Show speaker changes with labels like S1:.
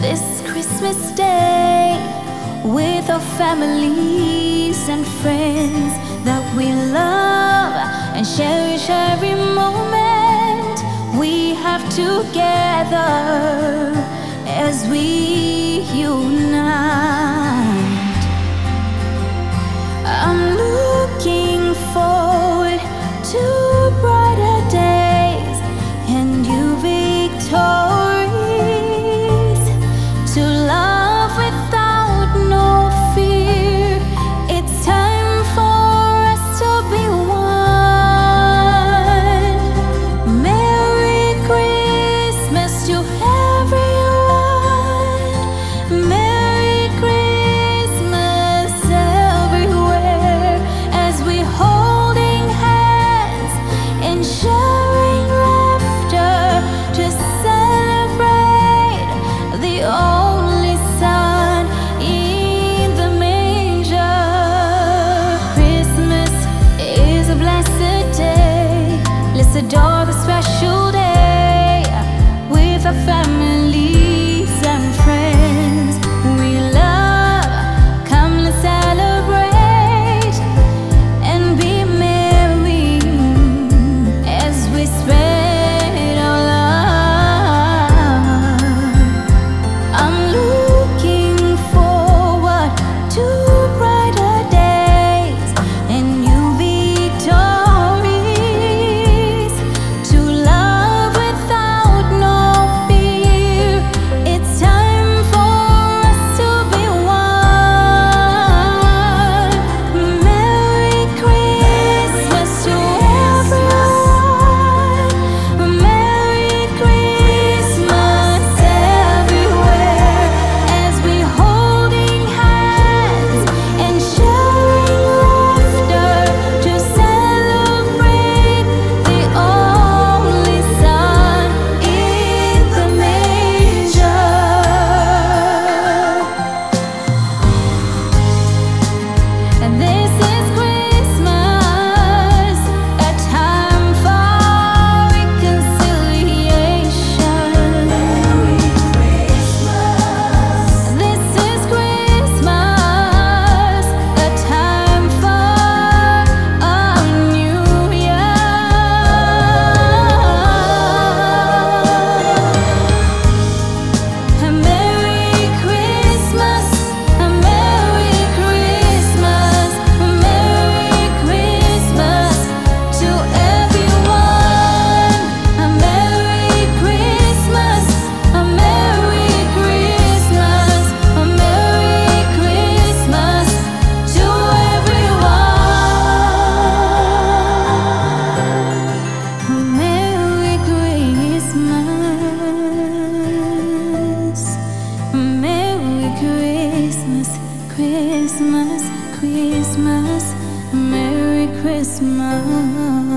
S1: this Christmas Day with our families and friends that we love and cherish every moment we have together as we unite. I'm looking forward to brighter days and you victories, to love without no fear. It's time for us to be one. Merry Christmas to everyone. Merry Christmas everywhere as we're holding hands and sharing laughter to celebrate the only Son in the manger. Christmas is a blessed day. Let's adore the special day with our families and friends we love. Come, let's celebrate and be merry as we spread our love. I'm looking forward to brighter days and new victories, to love without no fear. It's time for us to be one. Merry Christmas to everyone. Merry Christmas everywhere as we're holding hands and sharing laughter to celebrate the only Son in the manger. And this is Christmas, a time for reconciliation. Merry Christmas. This is Christmas, a time for a new year. A Merry Christmas, a Merry Christmas, a Merry Christmas to everyone. A Merry Christmas, a Merry Christmas, a Merry Christmas to everyone. A Merry Christmas, Merry Christmas, Christmas, Christmas, Merry Christmas.